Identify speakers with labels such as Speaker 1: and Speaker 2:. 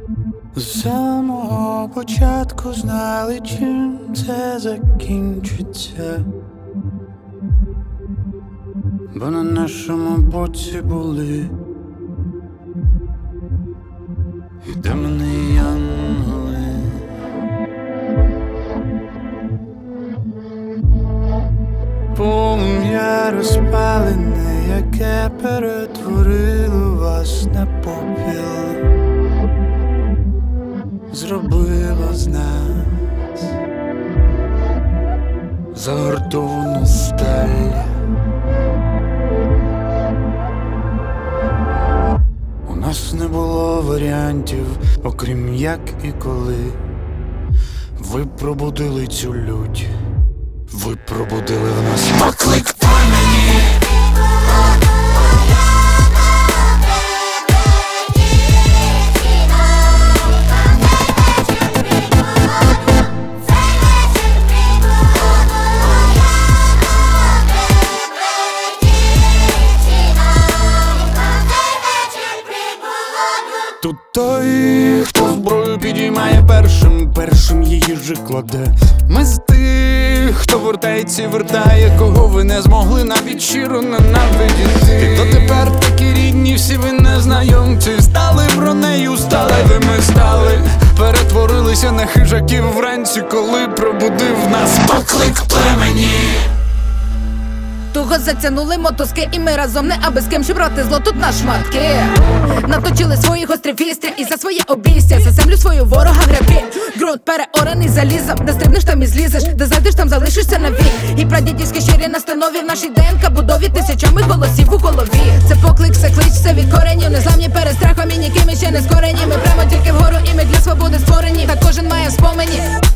Speaker 1: З самого початку знали, чим це закінчиться, бо на нашому боці були і демони, і янголи. Полум'я розпалене, яке перетворило вас на попіл, зробило з нас загартовану сталь. У нас не було варіантів, окрім як і коли. Ви пробудили цю лють, ви пробудили в нас поклик пламені. Тут той, хто зброю підіймає першим її же кладе. Ми з тих, хто вертається і вертає, кого ви не змогли навіть щиро ненавидіти. І то тепер такі рідні, всі ви незнайомці, стали бронею, сталевими стали, перетворилися на хижаків вранці, коли пробудив нас поклик племені.
Speaker 2: Туго затянули мотузки, і ми разом не аби з ким шибрати зло тут на шматки. Наточили свої гострі вістря і за своє обійстя, за землю свою ворога гребі. Ґрунт переорений залізом, де стрибнеш, там і злізеш, де зайдеш, там залишишся навік. І прадідівські щирі настанові в нашій ДНК будові тисячами голосів у голові. Це поклик, це клич, це від коренів, незламні перед страхом і ніким ще не скорені. Ми прямо тільки вгору, і ми для свободи створені, та кожен має в спомені